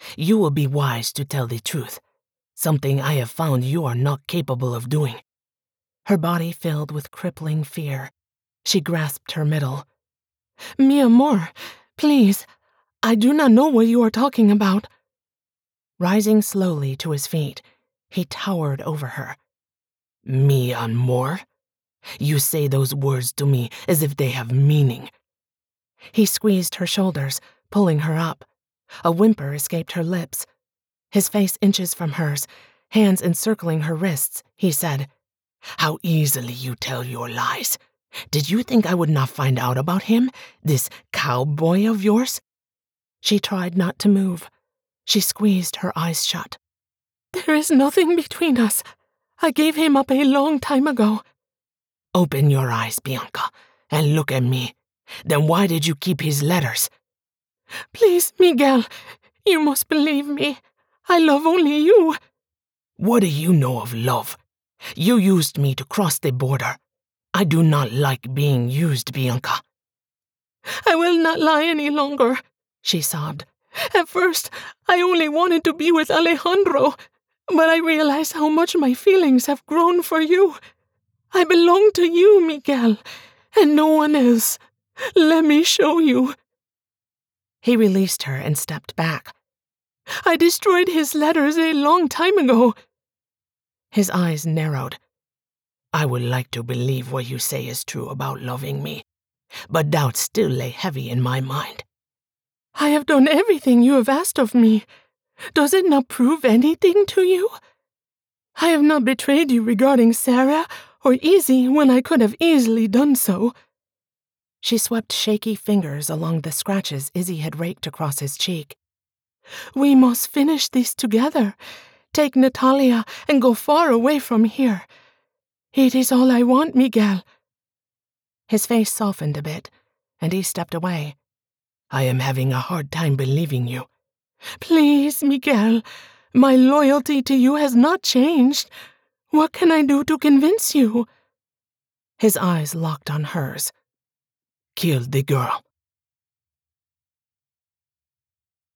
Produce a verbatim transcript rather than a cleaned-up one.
You will be wise to tell the truth, something I have found you are not capable of doing." Her body filled with crippling fear. She grasped her middle. "Mi amor, please, I do not know what you are talking about." Rising slowly to his feet, he towered over her. "Mi amor? You say those words to me as if they have meaning." He squeezed her shoulders, pulling her up. A whimper escaped her lips. His face inches from hers, hands encircling her wrists, he said, "How easily you tell your lies. Did you think I would not find out about him, this cowboy of yours?" She tried not to move. She squeezed her eyes shut. "There is nothing between us. I gave him up a long time ago." "Open your eyes, Bianca, and look at me. Then why did you keep his letters?" "Please, Miguel, you must believe me. I love only you." "What do you know of love? You used me to cross the border. I do not like being used, Bianca." "I will not lie any longer," she sobbed. "At first, I only wanted to be with Alejandro, but I realize how much my feelings have grown for you. I belong to you, Miguel, and no one else. Let me show you." He released her and stepped back. "I destroyed his letters a long time ago." His eyes narrowed. "I would like to believe what you say is true about loving me, but doubts still lay heavy in my mind." "I have done everything you have asked of me. Does it not prove anything to you? I have not betrayed you regarding Sarah or Izzy when I could have easily done so." She swept shaky fingers along the scratches Izzy had raked across his cheek. "We must finish this together. Take Natalia and go far away from here. It is all I want, Miguel." His face softened a bit, and he stepped away. "I am having a hard time believing you." "Please, Miguel, my loyalty to you has not changed. What can I do to convince you?" His eyes locked on hers. "Kill the girl."